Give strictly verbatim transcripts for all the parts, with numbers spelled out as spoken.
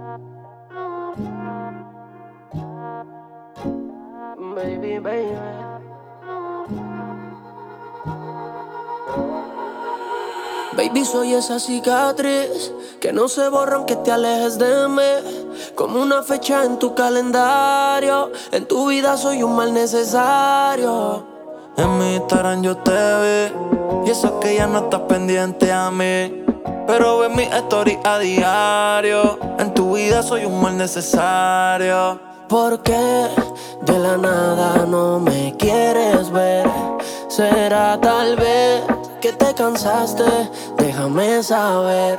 Baby, baby. Baby, soy esa cicatriz que no se borra aunque te alejes de mí. Como una fecha en tu calendario. En tu vida soy un mal necesario. En mi Instagram yo te vi y eso que ya no estás pendiente a mí, pero ves mi story a diario. En tu vida soy un mal necesario. ¿Por qué de la nada no me quieres ver? ¿Será tal vez que te cansaste? Déjame saber.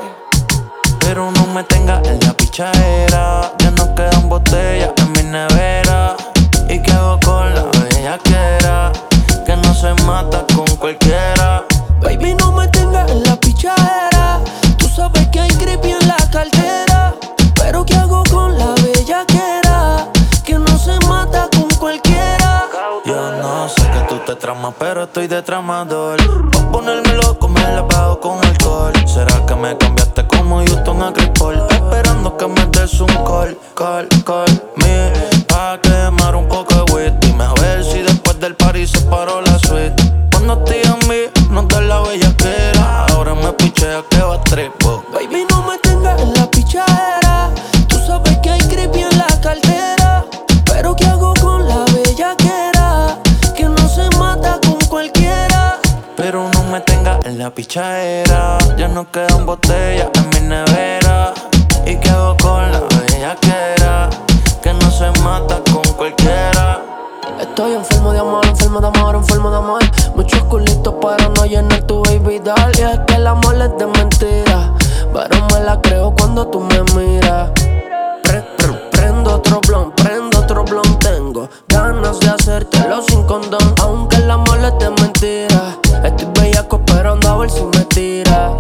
Pero no me tengas en la pichadera. Ya no quedan botellas en mi nevera. ¿Y qué hago con la bellaquera? Que no se mata con cualquiera. Baby, no me tengas en la pichadera. Tú sabes que hay creepy en la cartera. Pero ¿qué hago con la bellaquera? Que no se mata con cualquiera. Yo no sé que tú te tramas, pero estoy de tramador. Pa' ponerme loco me la pago con alcohol. ¿Será que me cambiaste como Houston a Chris Paul? Esperando que me des un call, call, call me. Pa' quemar un poco de weed. Dime a ver si después del party se paró la suite. Cuando estoy en mí, no te la bellaquera. Ahora me pichea que va tripo. Baby, no me tengas en la pichadera. Tú sabes que hay creepy en la cartera. Pero ¿qué hago con la bellaquera? Que no se mata con cualquiera. Pero no me tengas en la pichadera. Ya no quedan botellas en mi nevera. ¿Y qué hago con la bellaquera? Que no se mata con cualquiera. Estoy enfermo de amor, enfermo de amor, enfermo de amor. Muchos culitos para no llenar tu baby doll. Y es que el amor es de mentira, pero me la creo cuando tú me miras. Pre, pre, prendo otro blon, prendo otro blon. Tengo ganas de hacértelo sin condón. Aunque el amor es de mentira, estoy bellaco esperando a ver si me tira.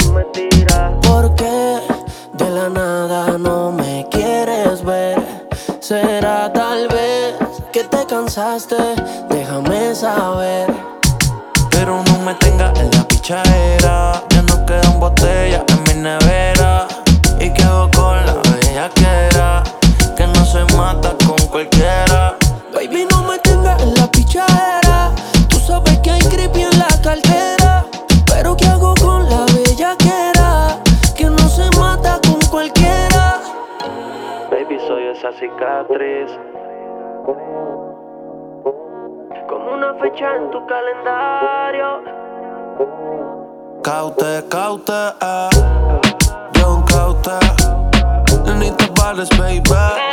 ¿Por qué de la nada no me quieres ver? ¿Será tal vez que te cansaste? Déjame saber. Pero no me tengas en la pichadera. Ya no quedan botellas en mi nevera. ¿Y qué hago con la bellaquera? Que no se mata con cualquiera. Baby, no me tengas en la pichadera. Tú sabes que hay creepy en la cartera. Pero ¿qué hago con la bellaquera? Que no se mata con cualquiera. Baby, soy esa cicatriz. Como una fecha en tu calendario. Caute, caute, eh. John Caute. Nenita Vales, baby.